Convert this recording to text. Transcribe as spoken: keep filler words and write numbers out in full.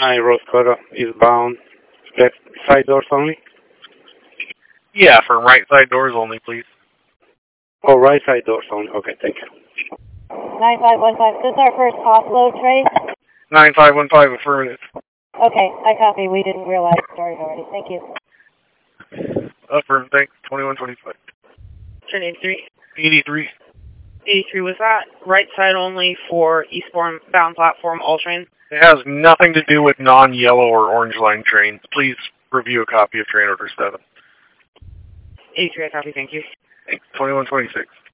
Hi, Roscoe is bound. Left side doors only? Yeah, for right side doors only, please. Oh, right side doors only. Okay, thank you. nine five one five, this is our first offload train? nine five one five, affirmative. Okay, I copy. We didn't realize the story already. Thank you. Affirm, thanks. twenty-one twenty-five. Train eighty-three. eighty-three. eighty-three, was that right side only for eastbound bound platform, all trains? It has nothing to do with non-yellow or orange line trains. Please review a copy of train order seven. eighty-three, I copy, thank you. Thanks. twenty-one twenty-six.